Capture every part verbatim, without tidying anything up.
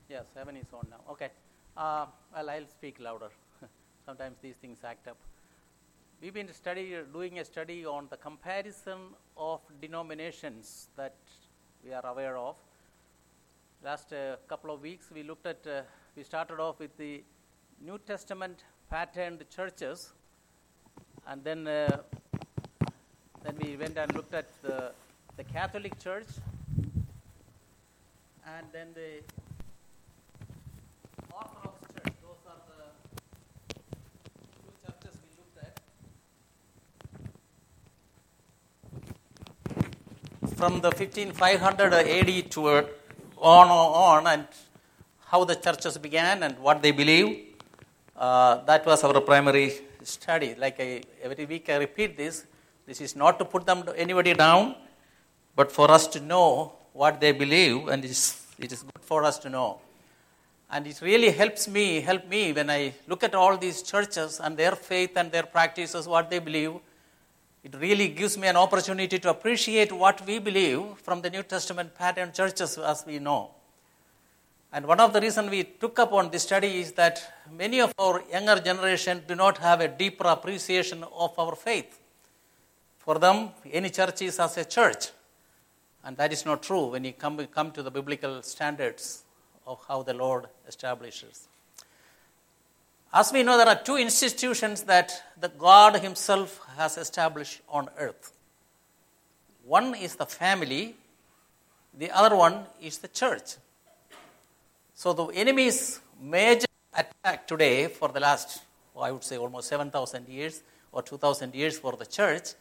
Yeah, seven is on now. Okay. Uh, well, I'll speak louder. Sometimes these things act up. We've been study, doing a study on the comparison of denominations that we are aware of. Last uh, couple of weeks, we looked at, uh, we started off with the New Testament patterned churches, and then uh, then we went and looked at the, the Catholic Church, and then the Orthodox Church. Those are the two churches we looked at. From the fifteen hundred A D to on on and how the churches began and what they believe. Uh, that was our primary study. Like I, every week I repeat this. This is not to put them anybody down, but for us to know what they believe, and it is, it is good for us to know. And it really helps me, help me when I look at all these churches and their faith and their practices, what they believe. It really gives me an opportunity to appreciate what we believe from the New Testament pattern churches as we know. And one of the reasons we took up on this study is that many of our younger generation do not have a deeper appreciation of our faith. For them, any church is as a church. And that is not true when you come, come to the biblical standards of how the Lord establishes. As we know, there are two institutions that the God himself has established on earth. One is the family. The other one is the church. So the enemy's major attack today for the last, well, I would say almost seven thousand years or two thousand years for the church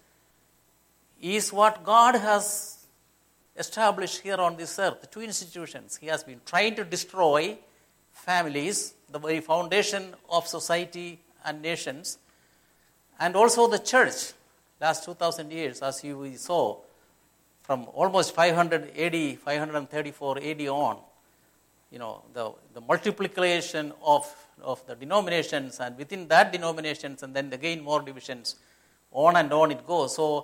is what God has established here on this earth, the two institutions. He has been trying to destroy families, the very foundation of society and nations, and also the church. Last two thousand years, as you saw, from almost five hundred A D, five thirty-four A D on, you know, the, the multiplication of, of the denominations, and within that denominations, and then again more divisions, on and on it goes. So,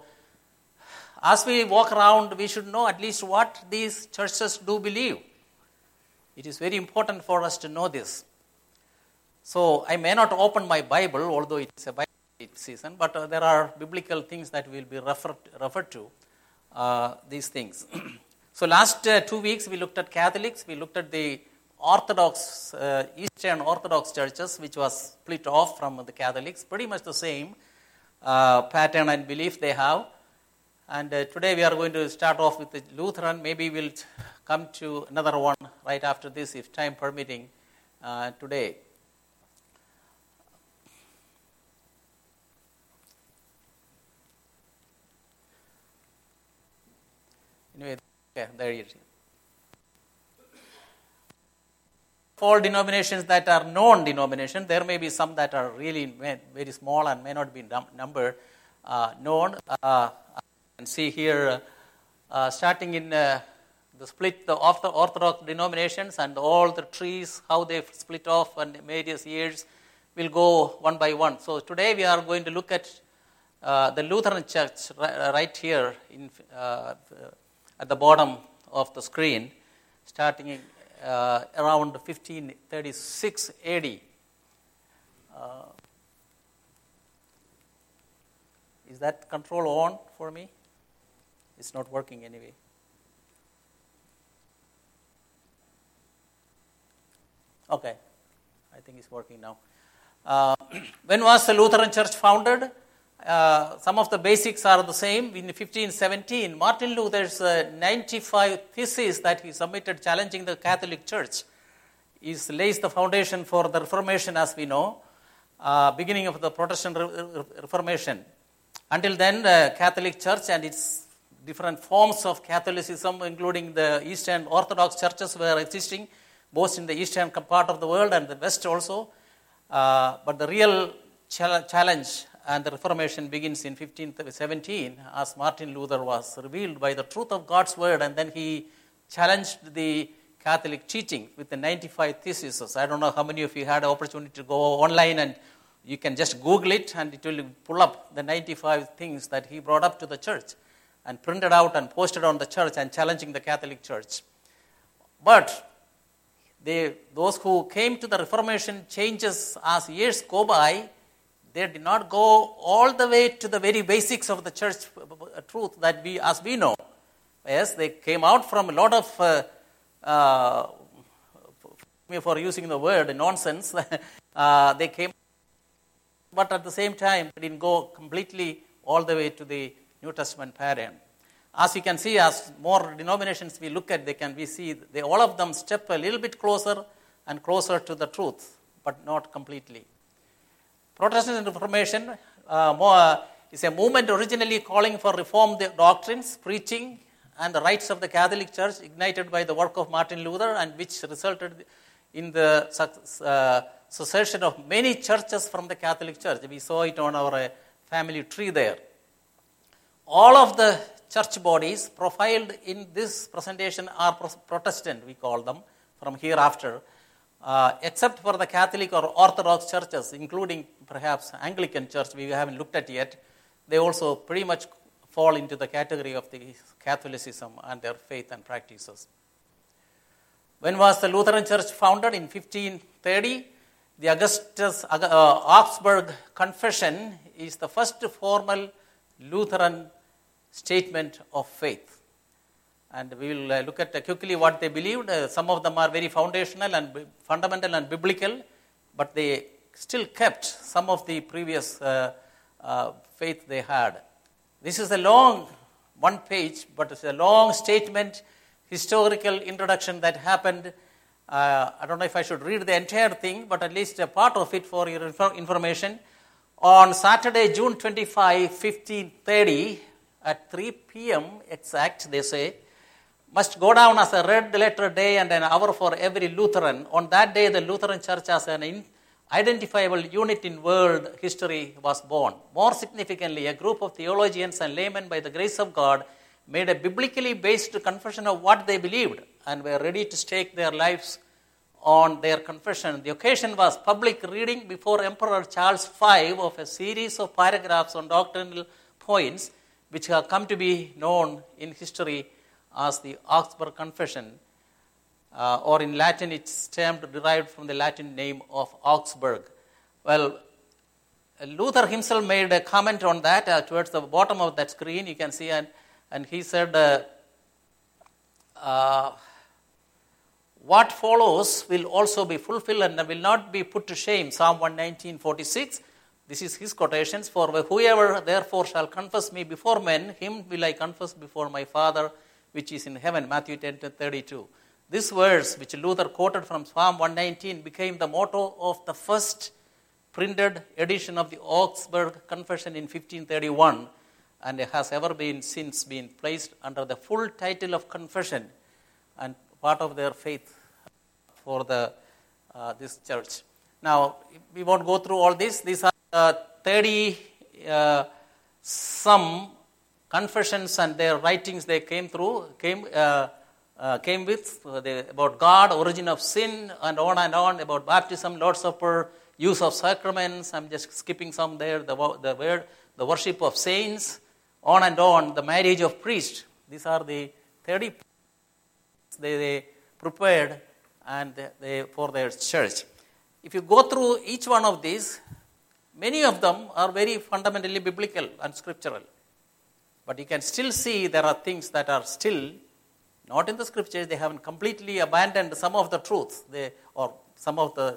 as we walk around, we should know at least what these churches do believe. It is very important for us to know this. So, I may not open my Bible, although it is a Bible season, but uh, there are biblical things that will be referred, referred to, uh, these things. So, last uh, two weeks we looked at Catholics, we looked at the Orthodox, uh, Eastern Orthodox churches, which was split off from the Catholics, pretty much the same uh, pattern and belief they have. And uh, today we are going to start off with the Lutheran. Maybe we'll come to another one right after this, if time permitting, uh, today. Anyway, okay, there it is. All denominations that are known denominations, there may be some that are really very small and may not be numbered, uh, known. Uh, And see here, uh, starting in uh, the split the, of the Orthodox denominations and all the trees, how they split off in various years, will go one by one. So today we are going to look at uh, the Lutheran Church right, right here in, uh, at the bottom of the screen, starting in, uh, around fifteen thirty-six A D. Uh, is that control on for me? It's not working anyway. Okay, I think it's working now. Uh, when was the Lutheran Church founded? Uh, some of the basics are the same. In fifteen seventeen, Martin Luther's uh, ninety-five theses that he submitted challenging the Catholic Church is lays the foundation for the Reformation, as we know, uh, beginning of the Protestant Re- Reformation. Until then, the Catholic Church and its different forms of Catholicism, including the Eastern Orthodox churches, were existing, both in the eastern part of the world and the west also. Uh, but the real challenge and the Reformation begins in fifteen seventeen, as Martin Luther was revealed by the truth of God's word, and then he challenged the Catholic teaching with the ninety-five theses. I don't know how many of you had the opportunity to go online and you can just Google it, and it will pull up the ninety-five things that he brought up to the church and printed out and posted on the church and challenging the Catholic Church. But they, those who came to the Reformation changes as years go by, they did not go all the way to the very basics of the church truth that we, as we know. Yes, they came out from a lot of, uh, uh, for using the word nonsense, uh, they came, but at the same time, they didn't go completely all the way to the New Testament paradigm. As you can see, as more denominations we look at, they can we see they, all of them step a little bit closer and closer to the truth, but not completely. Protestant Reformation uh, more, is a movement originally calling for reformed doctrines, preaching, and the rights of the Catholic Church, ignited by the work of Martin Luther, and which resulted in the uh, secession of many churches from the Catholic Church. We saw it on our uh, family tree there. All of the church bodies profiled in this presentation are Protestant, we call them, from hereafter, uh, except for the Catholic or Orthodox churches, including perhaps Anglican Church, we haven't looked at yet. They also pretty much fall into the category of the Catholicism and their faith and practices. When was the Lutheran Church founded? In fifteen thirty. The Augustus uh, Augsburg Confession is the first formal Lutheran statement of faith. And we will uh, look at uh, quickly what they believed. Uh, some of them are very foundational and b- fundamental and biblical, but they still kept some of the previous uh, uh, faith they had. This is a long, one page, but it's a long statement, historical introduction that happened. Uh, I don't know if I should read the entire thing, but at least a part of it for your inf- information. On Saturday, June twenty-fifth, fifteen thirty, at three p.m. exact, they say, must go down as a red letter day and an hour for every Lutheran. On that day, the Lutheran Church as an in- identifiable unit in world history was born. More significantly, a group of theologians and laymen, by the grace of God, made a biblically based confession of what they believed and were ready to stake their lives on their confession. The occasion was public reading before Emperor Charles the Fifth of a series of paragraphs on doctrinal points which have come to be known in history as the Augsburg Confession, uh, or in Latin it's termed, derived from the Latin name of Augsburg. Well, Luther himself made a comment on that uh, towards the bottom of that screen, you can see, and, and he said, uh, uh, what follows will also be fulfilled and will not be put to shame. Psalm one nineteen forty-six. This is his quotations. For whoever therefore shall confess me before men, him will I confess before my Father which is in heaven. Matthew ten thirty-two. This verse, which Luther quoted from Psalm one nineteen, became the motto of the first printed edition of the Augsburg Confession in fifteen thirty-one, and it has ever been since been placed under the full title of confession and part of their faith for the uh, this church. Now, we won't go through all this. These are uh, thirty uh, some confessions and their writings they came through, came uh, uh, came with uh, they, about God, origin of sin, and on and on, about baptism, Lord's Supper, use of sacraments. I'm just skipping some there. The the word, the worship of saints, on and on. The marriage of priests. These are the thirty they, they prepared and they, they for their church. If you go through each one of these, many of them are very fundamentally biblical and scriptural. But you can still see there are things that are still not in the scriptures. They haven't completely abandoned some of the truths, they, or some of the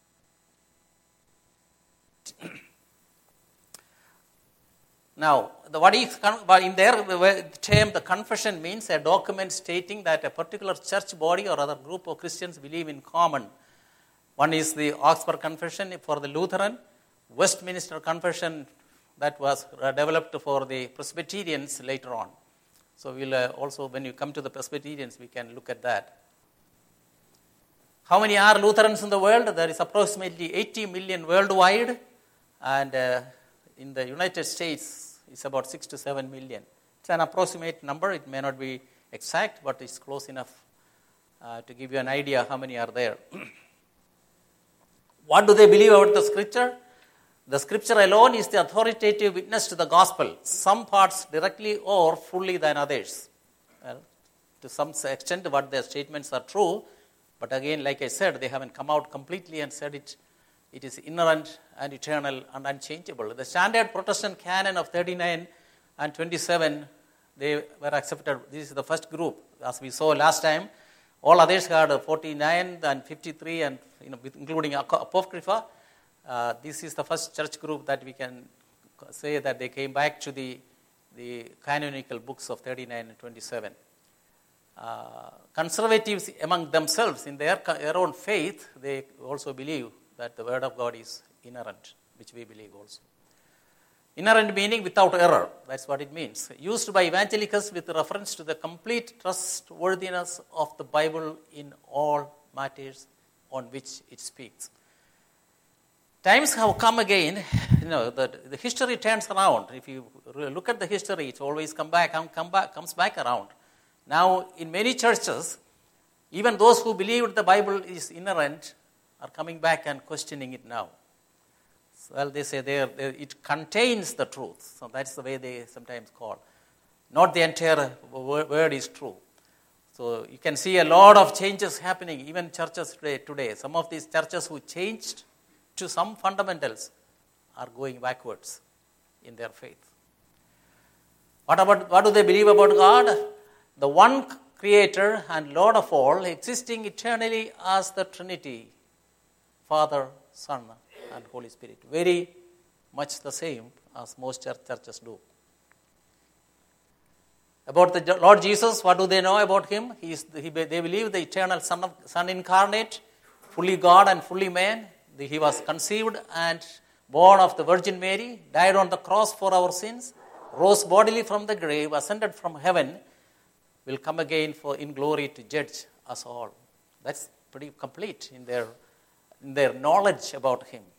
now, the, what is in their term, the confession means a document stating that a particular church body or other group of Christians believe in common. One is the Augsburg Confession for the Lutheran, Westminster Confession that was developed for the Presbyterians later on. So we'll uh, also, when you come to the Presbyterians, we can look at that. How many are Lutherans in the world? There is approximately eighty million worldwide, and uh, in the United States, it's about six to seven million. It's an approximate number. It may not be exact, but it's close enough uh, to give you an idea how many are there. What do they believe about the scripture? The scripture alone is the authoritative witness to the gospel, some parts directly or fully than others. Well, to some extent, what their statements are true, But again, like I said, they haven't come out completely and said it. It is inerrant and eternal and unchangeable. The standard Protestant canon of thirty-nine and twenty-seven, they were accepted. This is the first group. As we saw last time, all others had forty-nine and fifty-three, and you know, including Apocrypha. Uh, this is the first church group that we can say that they came back to the, the canonical books of thirty-nine and twenty-seven. Uh, conservatives among themselves, in their, their own faith, they also believe that the Word of God is inerrant, which we believe also. Inerrant meaning without error, that's what it means. Used by evangelicals with reference to the complete trustworthiness of the Bible in all matters on which it speaks. Times have come again, you know, the, the history turns around. If you look at the history, it's always come back, come back, comes back around. Now, in many churches, even those who believed the Bible is inerrant are coming back and questioning it now. Well, they say they are, they, it contains the truth. So that's the way they sometimes call. Not the entire word is true. So you can see a lot of changes happening, even churches today. today. Some of these churches who changed to some fundamentals are going backwards in their faith. What about what do they believe about God? The one Creator and Lord of all, existing eternally as the Trinity, Father, Son, and Holy Spirit. Very much the same as most churches do. About the Lord Jesus, what do they know about Him? He is, he, they believe the eternal Son, of, Son incarnate, fully God and fully man. He was conceived and born of the Virgin Mary, died on the cross for our sins, rose bodily from the grave, ascended from heaven, will come again for in glory to judge us all. That's pretty complete in their, in their knowledge about Him.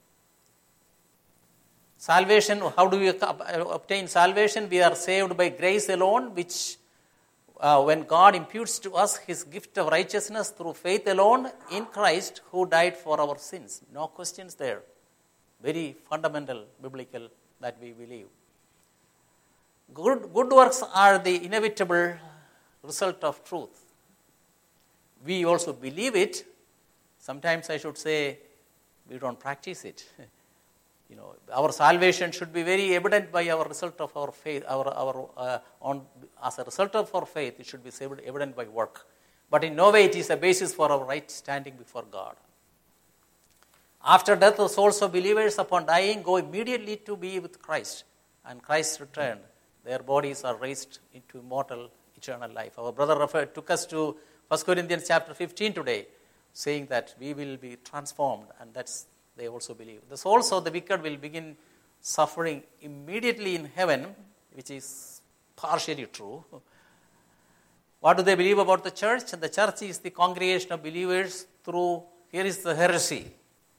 Salvation, how do we obtain salvation? We are saved by grace alone, which uh, when God imputes to us His gift of righteousness through faith alone in Christ who died for our sins. No questions there. Very fundamental, biblical that we believe. Good, good works are the inevitable result of truth. We also believe it. Sometimes I should say we don't practice it. You know, our salvation should be very evident by our result of our faith. Our, our uh, on as a result of our faith, it should be evident by work. But in no way it is a basis for our right standing before God. After death, the souls of believers upon dying go immediately to be with Christ, and Christ returned. Their bodies are raised into immortal, eternal life. Our brother referred, took us to First Corinthians chapter fifteen today, saying that we will be transformed, and that's they also believe. The souls of the wicked will begin suffering immediately in heaven, which is partially true. What do they believe about the church? The church is the congregation of believers through, here is the heresy.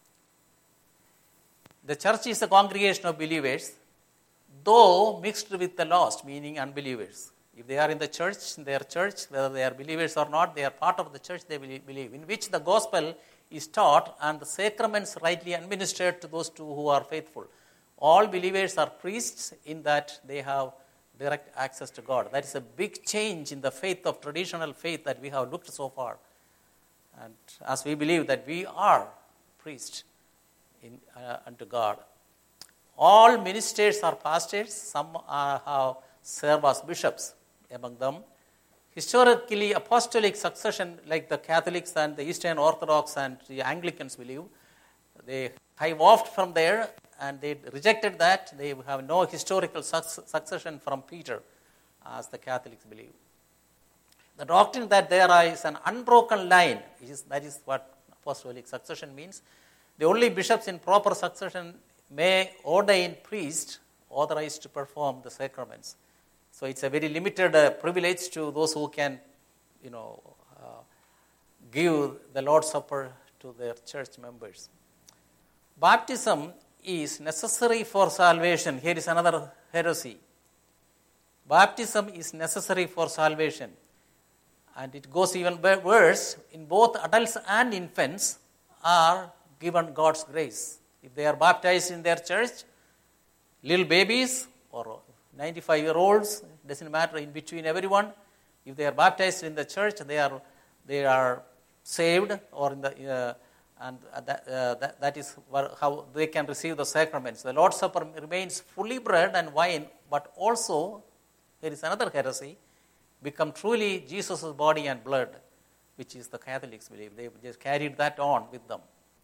The church is the congregation of believers, though mixed with the lost, meaning unbelievers. If they are in the church, in their church, whether they are believers or not, they are part of the church they believe, in which the gospel is taught and the sacraments rightly administered to those two who are faithful. All believers are priests in that they have direct access to God. That is a big change in the faith of traditional faith that we have looked so far. And as we believe that we are priests in, uh, unto God. All ministers are pastors. Some are, have serve as bishops among them. Historically, apostolic succession, like the Catholics and the Eastern Orthodox and the Anglicans believe, they have off from there and they rejected that. They have no historical succession from Peter, as the Catholics believe. The doctrine that there is an unbroken line, is, that is what apostolic succession means. The only bishops in proper succession may ordain priests authorized to perform the sacraments. So it's a very limited uh, privilege to those who can, you know, uh, give the Lord's Supper to their church members. Baptism is necessary for salvation. Here is another heresy. Baptism is necessary for salvation. And it goes even worse. In both adults and infants are given God's grace. If they are baptized in their church, little babies or ninety-five-year-olds, doesn't matter, in between everyone, if they are baptized in the church, they are they are saved, or in the uh, and that, uh, that, that is how they can receive the sacraments. The Lord's Supper remains fully bread and wine, but also, here is another heresy, become truly Jesus' body and blood, which is the Catholics believe. They just carried that on with them.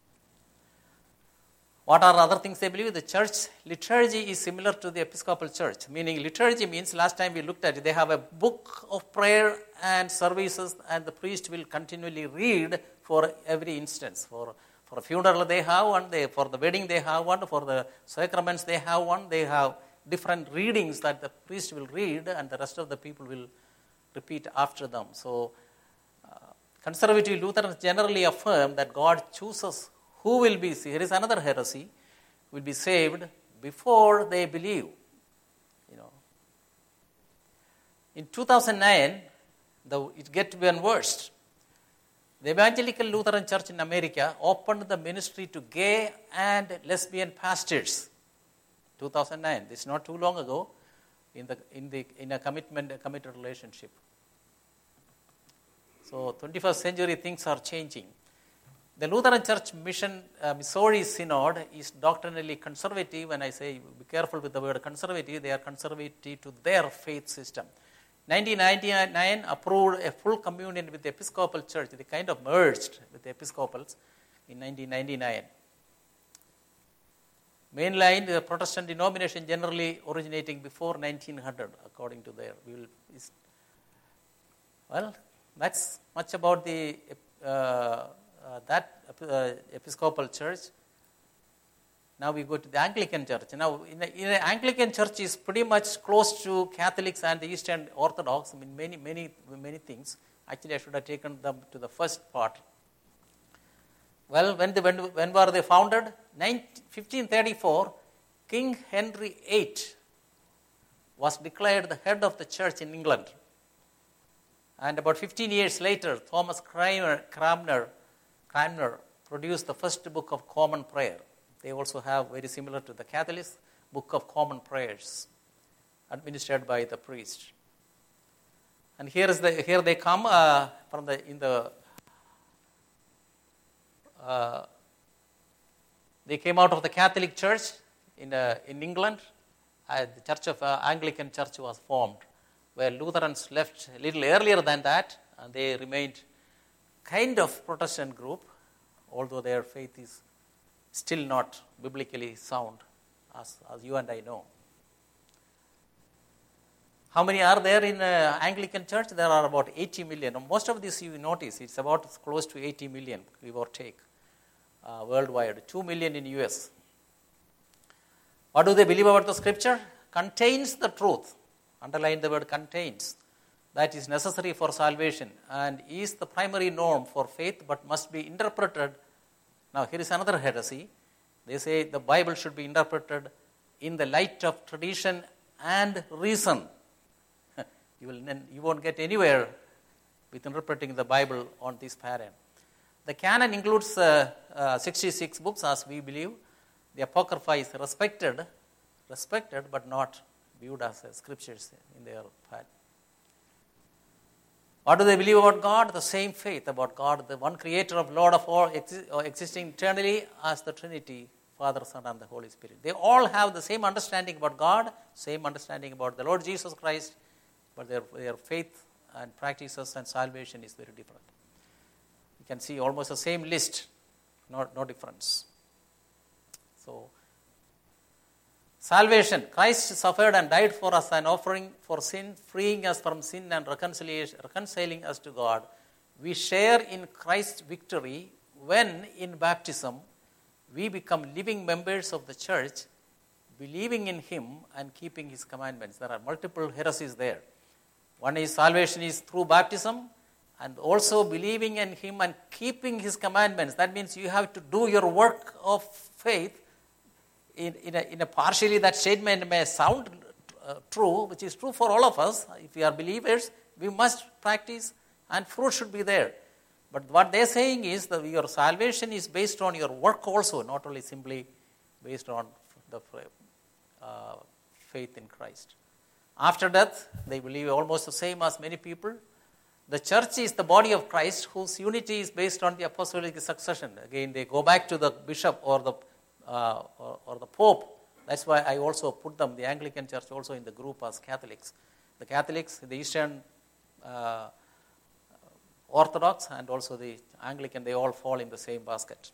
What are other things they believe? The church liturgy is similar to the Episcopal Church, meaning liturgy means, last time we looked at it, they have a book of prayer and services, and the priest will continually read for every instance. For, for a funeral they have one, they, for the wedding they have one, for the sacraments they have one, they have different readings that the priest will read and the rest of the people will repeat after them. So, uh, conservative Lutherans generally affirm that God chooses who will be, here is another heresy, will be saved before they believe. You know. In two thousand nine, the, it get even worse. The Evangelical Lutheran Church in America opened the ministry to gay and lesbian pastors. two thousand nine, this is not too long ago, in the in the in a commitment, a committed relationship. So, twenty-first century things are changing. The Lutheran Church Mission uh, Missouri Synod is doctrinally conservative. When I say be careful with the word conservative, they are conservative to their faith system. nineteen ninety-nine approved a full communion with the Episcopal Church. They kind of merged with the Episcopals in nineteen ninety-nine. Mainline, the Protestant denomination generally originating before nineteen hundred, according to their. We will, is, well, that's much about the uh, uh, that uh, Episcopal Church. Now we go to the Anglican Church. Now, in the, in the Anglican Church is pretty much close to Catholics and the Eastern Orthodox. I mean, many, many, many things. Actually, I should have taken them to the first part. Well, when, the, when, when were they founded? fifteen thirty-four, King Henry the eighth was declared the head of the church in England. And about fifteen years later, Thomas Cranmer, Cranmer, Cranmer produced the first book of common prayer. They also have, very similar to the Catholics, Book of Common Prayers, administered by the priest. And here is the here they come uh, from the in the uh, they came out of the Catholic Church in uh, in England. Uh, the Church of uh, Anglican Church was formed, where Lutherans left a little earlier than that, and they remained kind of Protestant group, although their faith is still not biblically sound, as, as you and I know. How many are there in uh, Anglican Church? There are about eighty million. Most of this you notice, it's about close to eighty million, give or take, uh, worldwide. two million in U S. What do they believe about the scripture? Contains the truth. Underline the word contains. That is necessary for salvation and is the primary norm for faith, but must be interpreted. Now, here is another heresy. They say the Bible should be interpreted in the light of tradition and reason. You will you won't get anywhere with interpreting the Bible on this pattern. The canon includes uh, uh, sixty-six books, as we believe. The Apocrypha is respected, respected, but not viewed as uh, scriptures in their pattern. What do they believe about God? The same faith about God, the one creator of Lord of all, existing eternally as the Trinity, Father, Son, and the Holy Spirit. They all have the same understanding about God, same understanding about the Lord Jesus Christ, but their, their faith and practices and salvation is very different. You can see almost the same list, no, no difference. So, salvation. Christ suffered and died for us, an offering for sin, freeing us from sin and reconciliation, reconciling us to God. We share in Christ's victory when, in baptism, we become living members of the church, believing in Him and keeping His commandments. There are multiple heresies there. One is salvation is through baptism, and also believing in Him and keeping His commandments. That means you have to do your work of faith. In, in, a, in a partially that statement may sound uh, true, which is true for all of us. If we are believers, we must practice and fruit should be there. But what they're saying is that your salvation is based on your work also, not only simply based on the uh, faith in Christ. After death, they believe almost the same as many people. The church is the body of Christ whose unity is based on the apostolic succession. Again, they go back to the bishop or the uh, or, or the pope. That's why I also put them, the Anglican Church, also in the group as Catholics. The Catholics, the Eastern uh, Orthodox, and also the Anglican, they all fall in the same basket.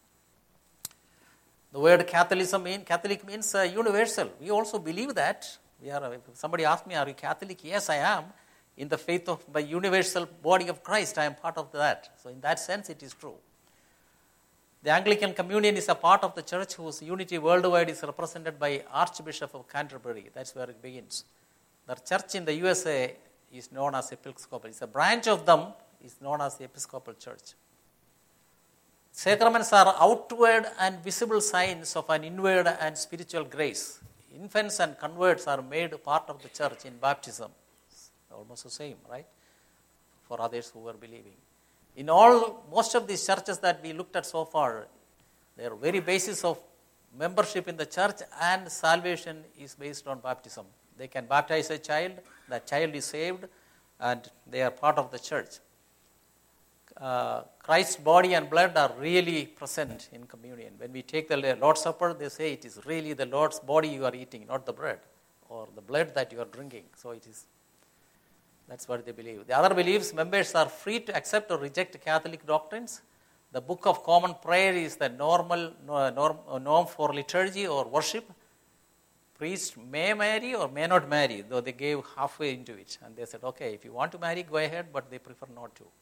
The word Catholicism mean Catholic means uh, universal. We also believe that. We are. If somebody asks me, "Are you Catholic?" Yes, I am. In the faith of the universal body of Christ, I am part of that. So, in that sense, it is true. The Anglican Communion is a part of the church whose unity worldwide is represented by Archbishop of Canterbury. That's where it begins. The church in the U S A is known as Episcopal. It's a branch of them is known as the Episcopal Church. Sacraments are outward and visible signs of an inward and spiritual grace. Infants and converts are made part of the church in baptism. It's almost the same, right? For others who are believing. In all, most of these churches that we looked at so far, their very basis of membership in the church and salvation is based on baptism. They can baptize a child, that child is saved, and they are part of the church. Uh, Christ's body and blood are really present in communion. When we take the Lord's Supper, they say it is really the Lord's body you are eating, not the bread, or the blood that you are drinking. So it is, that's what they believe. The other beliefs, members are free to accept or reject Catholic doctrines. The Book of Common Prayer is the normal norm, norm for liturgy or worship. Priest may marry or may not marry, though they gave halfway into it. And they said, okay, if you want to marry, go ahead, but they prefer not to.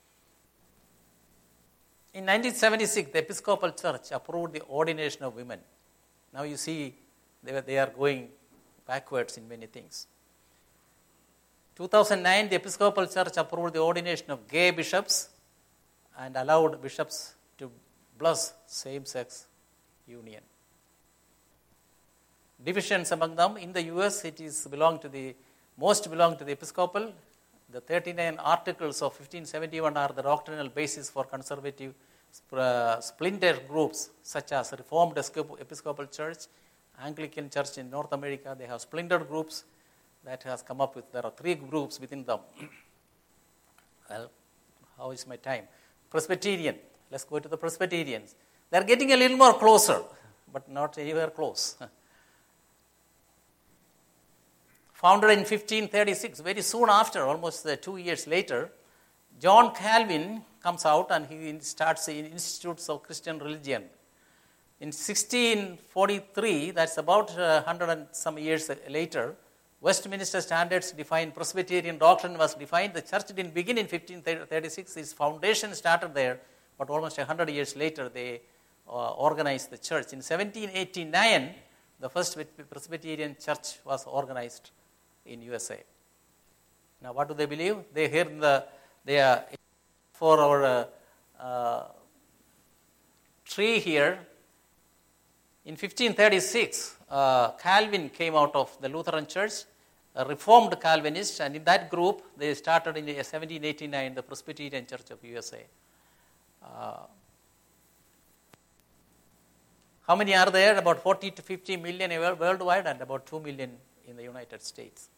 In nineteen seventy-six, the Episcopal Church approved the ordination of women. Now you see, they, were, they are going backwards in many things. two thousand nine, the Episcopal Church approved the ordination of gay bishops and allowed bishops to bless same-sex union. Divisions among them. In the U S, it is belong to the most belong to the Episcopal. The thirty-nine articles of fifteen seventy-one are the doctrinal basis for conservative uh, splinter groups such as Reformed Episcopal Church, Anglican Church in North America. They have splintered groups that has come up with. There are three groups within them. Well, how is my time? Presbyterian. Let's go to the Presbyterians. They are getting a little more closer, but not anywhere close. Founded in fifteen thirty-six, very soon after, almost uh, two years later, John Calvin comes out and he starts in Institutes of Christian Religion. In sixteen forty-three, that's about uh, one hundred and some years later, Westminster Standards define Presbyterian doctrine was defined. The church didn't begin in fifteen thirty-six. Its foundation started there, but almost one hundred years later, they uh, organized the church. In seventeen eighty-nine, the first Presbyterian church was organized in U S A. Now, what do they believe? They hear the they are for our uh, uh, tree here. In fifteen thirty-six, uh, Calvin came out of the Lutheran Church, a Reformed Calvinist, and in that group, they started in seventeen eighty-nine the Presbyterian Church of U S A. Uh, how many are there? About forty to fifty million worldwide, and about two million in the United States.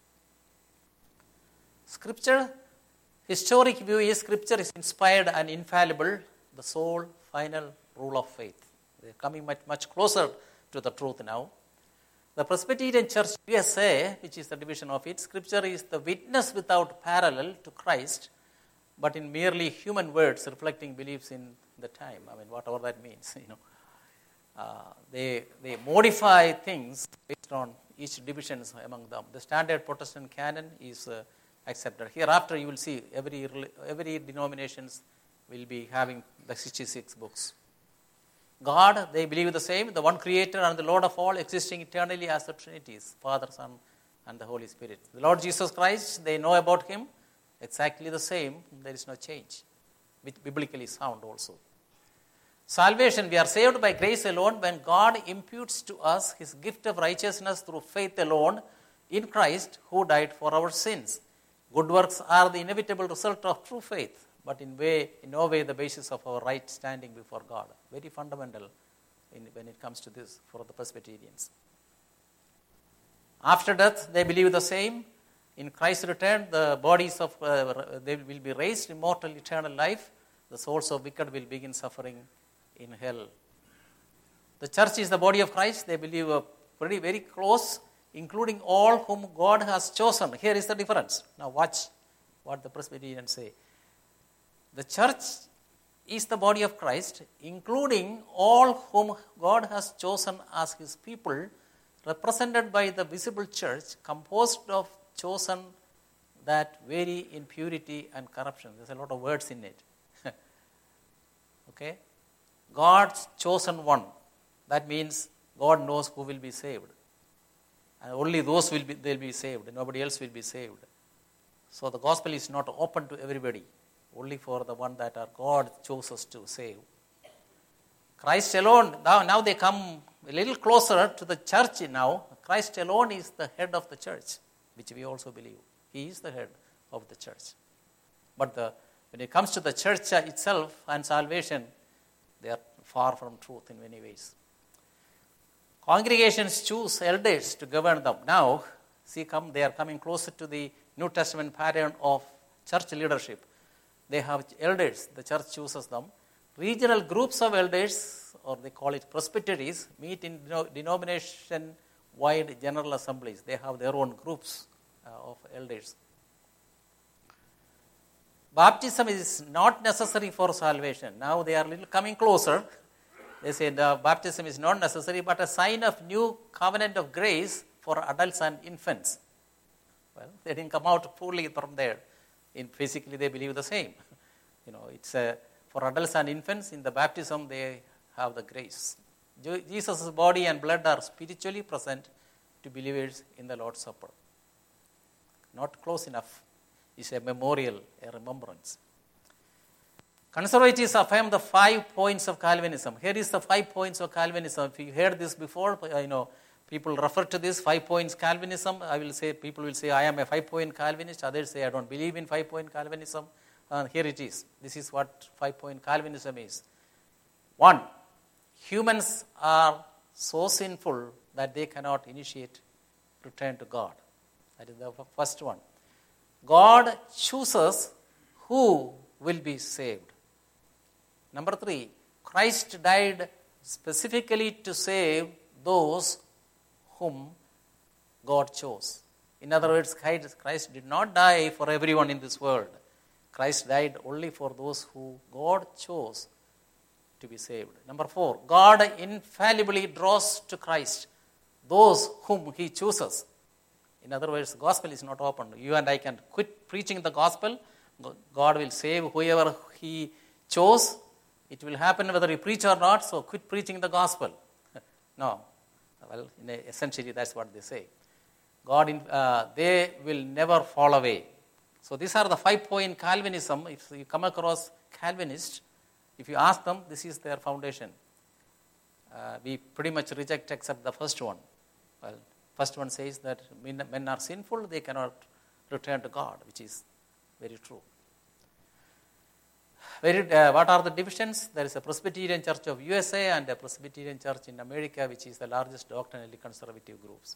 Scripture, historic view is Scripture is inspired and infallible, the sole final rule of faith. They're coming much, much closer to the truth now. The Presbyterian Church U S A, which is the division of it, Scripture is the witness without parallel to Christ, but in merely human words reflecting beliefs in the time. I mean, whatever that means, you know. Uh, they they modify things based on each divisions among them. The standard Protestant canon is uh, accepted. Hereafter, you will see every every denominations will be having the sixty-six books. God, they believe the same, the one creator and the Lord of all, existing eternally as the Trinities, Father, Son, and the Holy Spirit. The Lord Jesus Christ, they know about him, exactly the same, there is no change, which biblically sound also. Salvation, we are saved by grace alone when God imputes to us his gift of righteousness through faith alone in Christ who died for our sins. Good works are the inevitable result of true faith, but in way, in no way the basis of our right standing before God. Very fundamental in, when it comes to this for the Presbyterians. After death, they believe the same. In Christ's return, the bodies of uh, they will be raised immortal, eternal life. The souls of wicked will begin suffering in hell. The church is the body of Christ. They believe uh, pretty very close, including all whom God has chosen. Here is the difference. Now watch what the Presbyterians say. The church is the body of Christ, including all whom God has chosen as his people, represented by the visible church, composed of chosen that vary in purity and corruption. There's a lot of words in it. Okay? God's chosen one. That means God knows who will be saved. And only those will be, they'll be saved. Nobody else will be saved. So the gospel is not open to everybody. Only for the one that are God chooses to save. Christ alone, now, now they come a little closer to the church now. Christ alone is the head of the church, which we also believe. He is the head of the church. But the, when it comes to the church itself and salvation, they are far from truth in many ways. Congregations choose elders to govern them. Now, see, come they are coming closer to the New Testament pattern of church leadership. They have elders. The church chooses them. Regional groups of elders, or they call it presbyteries, meet in denomination-wide general assemblies. They have their own groups uh, of elders. Baptism is not necessary for salvation. Now they are little coming closer. They say the baptism is not necessary, but a sign of new covenant of grace for adults and infants. Well, they didn't come out fully from there. In physically, they believe the same. You know, it's a, for adults and infants. In the baptism, they have the grace. Jesus' body and blood are spiritually present to believers in the Lord's Supper. Not close enough. It's a memorial, a remembrance. Conservatives affirm the five points of Calvinism. Here is the five points of Calvinism. If you heard this before, you know, people refer to this five points Calvinism. I will say, people will say, I am a five-point Calvinist. Others say, I don't believe in five-point Calvinism. Uh, here it is. This is what five-point Calvinism is. One, humans are so sinful that they cannot initiate return to God. That is the first one. God chooses who will be saved. Number three, Christ died specifically to save those whom God chose. In other words, Christ did not die for everyone in this world. Christ died only for those who God chose to be saved. Number four, God infallibly draws to Christ those whom he chooses. In other words, the gospel is not open. You and I can quit preaching the gospel. God will save whoever he chose. It will happen whether you preach or not, so quit preaching the gospel. No. Well, in a, essentially, that's what they say. God, in, uh, they will never fall away. So these are the five-point Calvinism. If you come across Calvinists, if you ask them, this is their foundation. Uh, we pretty much reject except the first one. Well, first one says that men, men are sinful, they cannot return to God, which is very true. Very, uh, what are the divisions? There is a Presbyterian Church of U S A and a Presbyterian Church in America, which is the largest doctrinally conservative groups.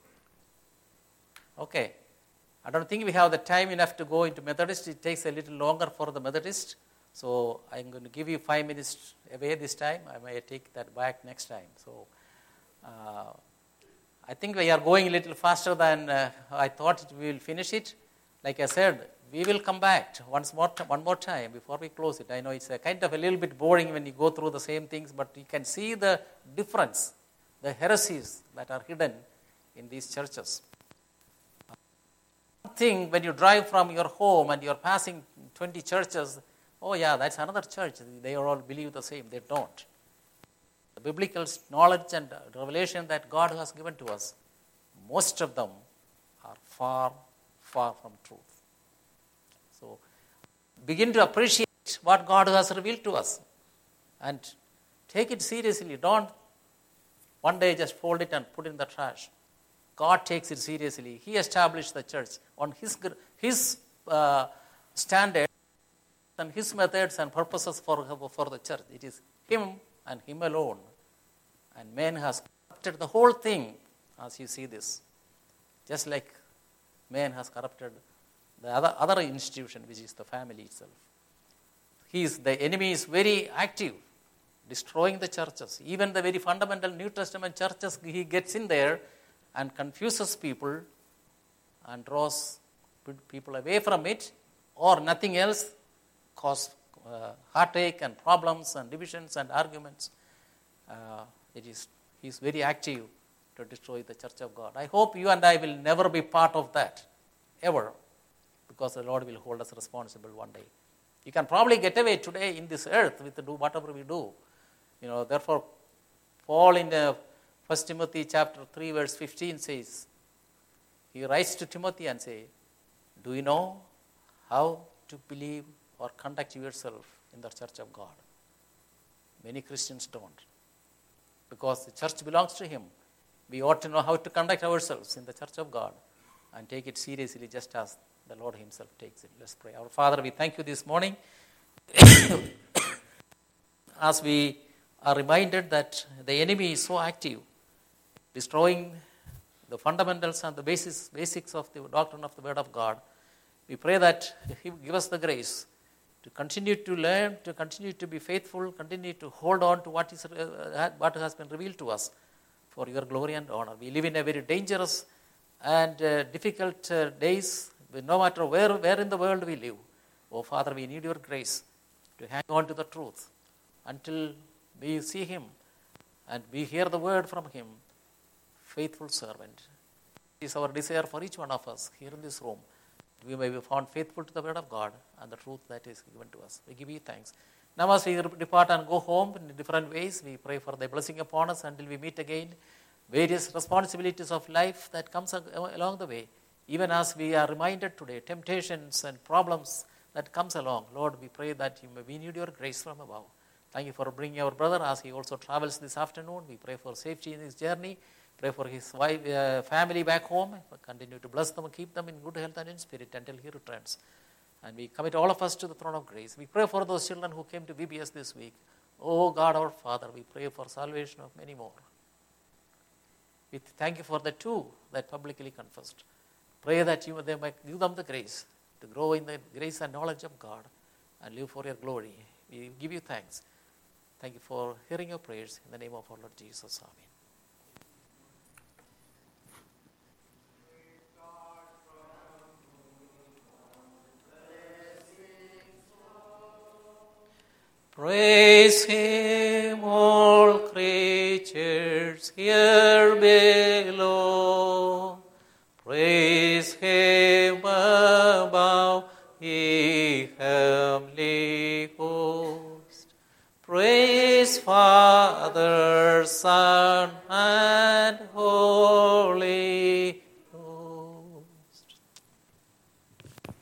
Okay. I don't think we have the time enough to go into Methodist. It takes a little longer for the Methodist. So I'm going to give you five minutes away this time. I may take that back next time. So uh, I think we are going a little faster than uh, I thought it, we will finish it. Like I said, we will come back once more, one more time before we close it. I know it's a kind of a little bit boring when you go through the same things, but you can see the difference, the heresies that are hidden in these churches. One thing, when you drive from your home and you're passing twenty churches, oh yeah, that's another church. They all believe the same. They don't. The biblical knowledge and revelation that God has given to us, most of them are far, far from truth. So, begin to appreciate what God has revealed to us and take it seriously. Don't one day just fold it and put it in the trash. God takes it seriously. He established the church on His, his uh, standards and His methods and purposes for, for the church. It is Him and Him alone. And man has corrupted the whole thing as you see this. Just like man has corrupted the other, other institution, which is the family itself. He is, the enemy is very active, destroying the churches. Even the very fundamental New Testament churches, he gets in there and confuses people and draws people away from it, or nothing else, cause uh, heartache and problems and divisions and arguments. Uh, it is, he is very active to destroy the church of God. I hope you and I will never be part of that, ever, because the Lord will hold us responsible one day. You can probably get away today in this earth with do whatever we do. You know, therefore, Paul in uh, First Timothy chapter three, verse fifteen says, he writes to Timothy and say, do you know how to believe or conduct yourself in the church of God? Many Christians don't. Because the church belongs to him. We ought to know how to conduct ourselves in the church of God and take it seriously just as the Lord himself takes it. Let's pray. Our Father, we thank you this morning as we are reminded that the enemy is so active, destroying the fundamentals and the basis, basics of the doctrine of the Word of God. We pray that he will give us the grace to continue to learn, to continue to be faithful, continue to hold on to what is uh, what has been revealed to us for your glory and honor. We live in a very dangerous and uh, difficult uh, days, no matter where, where in the world we live. Oh, Father, we need your grace to hang on to the truth until we see him and we hear the word from him. Faithful servant. It is our desire for each one of us here in this room. We may be found faithful to the word of God and the truth that is given to us. We give you thanks. Now as we depart and go home in different ways, we pray for the blessing upon us until we meet again. Various responsibilities of life that comes along the way. Even as we are reminded today, temptations and problems that comes along. Lord, we pray that you may, we need your grace from above. Thank you for bringing our brother as he also travels this afternoon. We pray for safety in his journey. Pray for his wife, uh, family back home. Continue to bless them and keep them in good health and in spirit until he returns. And we commit all of us to the throne of grace. We pray for those children who came to V B S this week. Oh God, our Father, we pray for salvation of many more. We thank you for the two that publicly confessed. Pray that you they might give them the grace to grow in the grace and knowledge of God and live for your glory. We give you thanks. Thank you for hearing your prayers in the name of our Lord Jesus. Amen. Praise him, all creatures here below. Praise him above, ye heavenly host. Praise Father, Son, and Holy